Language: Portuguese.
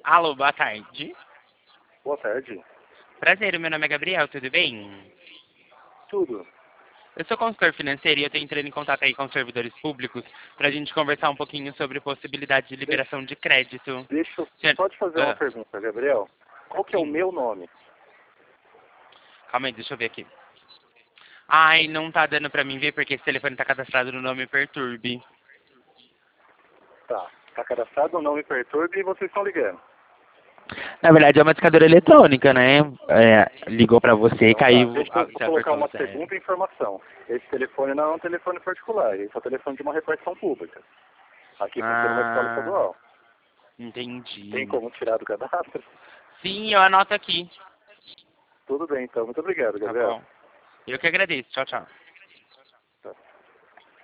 Alô, boa tarde. Boa tarde. Prazer, meu nome é Gabriel, tudo bem? Tudo. Eu sou consultor financeiro e eu estou entrando em contato aí com os servidores públicos para a gente conversar um pouquinho sobre possibilidade de liberação de crédito. Deixa eu Senhor- só te fazer uma Ah, pergunta, Gabriel. Qual que é o sim, meu nome? calma aí, deixa eu ver aqui. Ai, não tá dando pra mim ver porque esse telefone tá cadastrado no nome Perturbe. Tá. Tá cadastrado, não me perturbe e vocês estão ligando. Na verdade é uma discadora eletrônica, né? Ligou pra você e Então tá. caiu, Deixa eu você colocar apertou uma zero. segunda informação. Esse telefone não é um telefone particular, esse é o telefone de uma repartição pública. Aqui funciona uma escola Ah, estadual. Tem entendi. como tirar do cadastro? Sim, eu anoto aqui. Tudo bem, então. Muito obrigado, Tá Gabriel. bom. Eu que agradeço. Tchau, tchau.